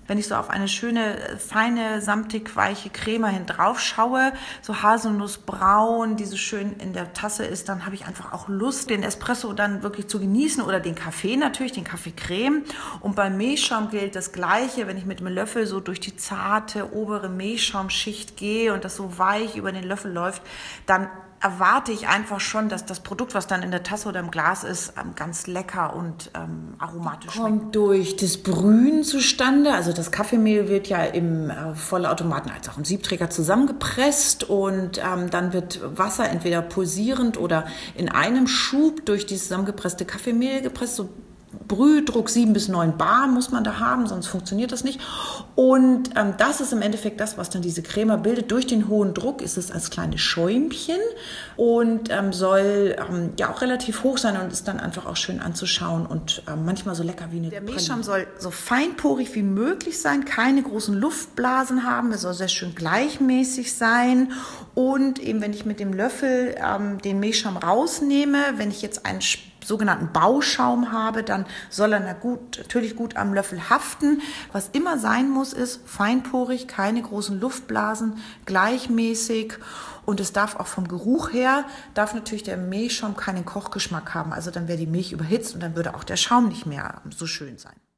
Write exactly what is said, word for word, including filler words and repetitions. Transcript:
Wenn ich so auf eine schöne, feine, samtig weiche Creme hin drauf schaue, so haselnussbraun, die so schön in der Tasse ist, dann habe ich einfach auch Lust, den Espresso dann wirklich zu genießen oder den Kaffee natürlich, den Kaffeecreme. Und beim Milchschaum gilt das Gleiche, wenn ich mit dem Löffel so durch die zarte obere Milchschaumschicht gehe und das so weich über den Löffel läuft, dann erwarte ich einfach schon, dass das Produkt, was dann in der Tasse oder im Glas ist, ganz lecker und ähm, aromatisch schmeckt. Kommt durch das Brühen zustande. Also das Kaffeemehl wird ja im äh, Vollautomaten als auch im Siebträger zusammengepresst und ähm, dann wird Wasser entweder pulsierend oder in einem Schub durch dieses zusammengepresste Kaffeemehl gepresst. So Brühdruck sieben bis neun Bar muss man da haben, sonst funktioniert das nicht. Und ähm, das ist im Endeffekt das, was dann diese Crema bildet. Durch den hohen Druck ist es als kleine Schäumchen und ähm, soll ähm, ja auch relativ hoch sein und ist dann einfach auch schön anzuschauen und ähm, manchmal so lecker wie eine Der Milchschaum soll so feinporig wie möglich sein, keine großen Luftblasen haben, er soll sehr schön gleichmäßig sein und eben wenn ich mit dem Löffel ähm, den Milchschaum rausnehme, wenn ich jetzt einen sogenannten Bauschaum habe, dann soll er na gut, natürlich gut am Löffel haften. Was immer sein muss, ist feinporig, keine großen Luftblasen, gleichmäßig und es darf auch vom Geruch her, darf natürlich der Milchschaum keinen Kochgeschmack haben. Also dann wäre die Milch überhitzt und dann würde auch der Schaum nicht mehr so schön sein.